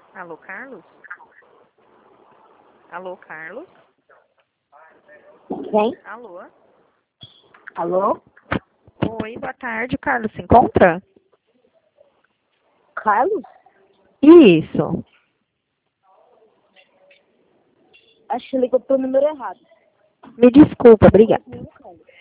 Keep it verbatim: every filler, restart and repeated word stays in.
Alô, Carlos? Alô, Carlos? Quem? Alô? Alô? Oi, boa tarde, Carlos. Se encontra? Carlos? Isso. Acho que ligou pro número errado. Me desculpa, obrigada. Meu Carlos.